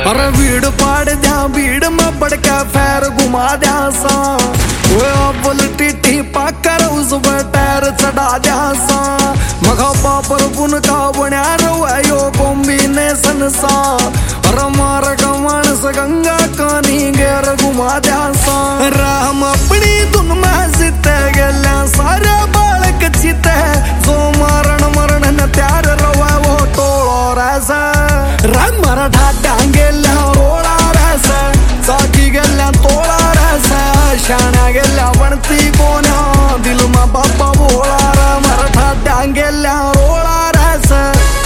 अरे भीड़ पाड़ द्या भीड़ में बड़का फैर घुमा द्या सा वो अव्वल टिट्टी पाकर उस टायर चढ़ा द्या सा मगा पापर गुन का बण्या रवायो कॉम्बिनेशन सा अरे मार का मानस गंगा कानी गेर घुमा द्या सा राम अपनी धुन में जीते गल्या सारे बालक जीते जो मारण मरण न त्यार रवा वो टोलो रैसा रंग मरा ढाटा गेल्या रोला रैसा साकी गेल्या तोला रैसा शाना गेल्या बनती कोण्या दिल में बापा बोला रा मरा ढाटा गेल्या रोला रैसा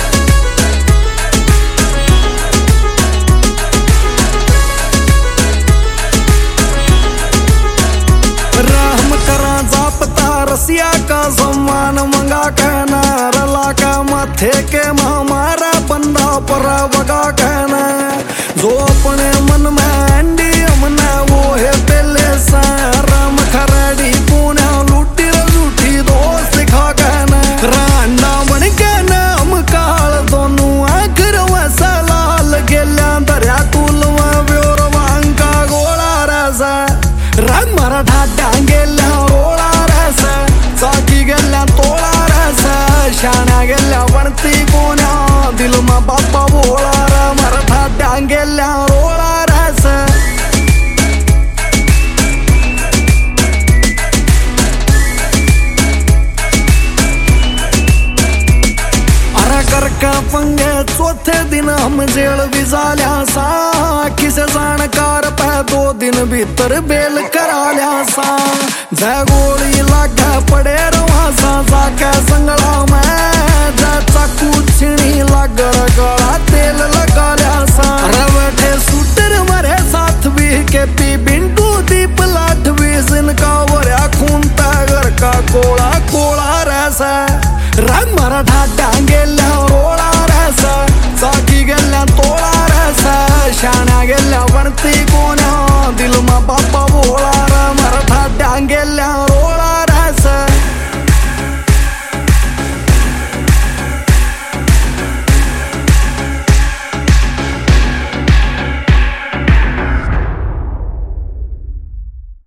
राम करा जापता रसिया का सम्मान मंगा कहना रला का माथे के हमारा बंदा पर वगा कहना जो अपने मन में अंडी हमने वो है पहले सा राम खराड़ी पुण्या लूटी लूटी दोस्त खा कहना रांडा बन के नाम काल दोनों आखिर वैसा लाल गेल्या दरिया तुल व्योर वांका गोला रसा रंग मरा ढाटा गेल्या रोला रसा साकी गेल्या तोला रसा शाना गेल्या बनती कोण्या दिल में बापा बोला रा मरा ढाटा गेल्या रोला रसा करका पंगे चौथे दिन हम जेल विजाल्या सा किसे जानकार पे 2 दिन भीतर बेल करा लिया सा जय गोली लागे पड़े रवा सा जाके संगला में जय चाकू छिणी लग गला तेल लगा लिया सा बैठे शूटर मरे साथ भी के पी बिंटू दीप लाठ भी जिनका वरिया खून घर का कोला कोला रैसा रंग मरा ढाटा गेल्या रोला रसा साकी गेल्या तोला रसा शाना गेल्या बनती